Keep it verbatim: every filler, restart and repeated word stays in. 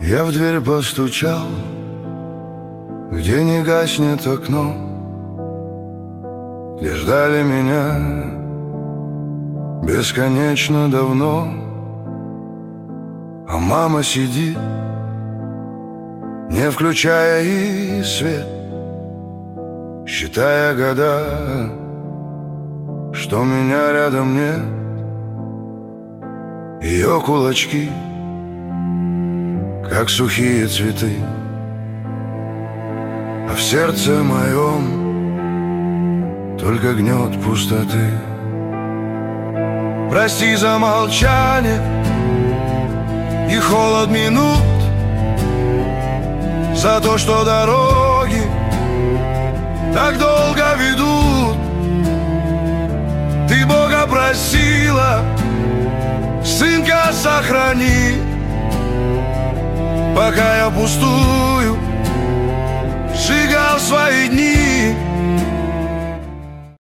Я в дверь постучал, где не гаснет окно, где ждали меня бесконечно давно. А мама сидит, не включая и свет, считая года, что меня рядом нет. Ее кулачки, как сухие цветы, а в сердце моем только гнет пустоты. Прости за молчание и холод минут, за то, что дороги так долго ведут. Ты Бога просила, сынка, сохрани, пока я пустую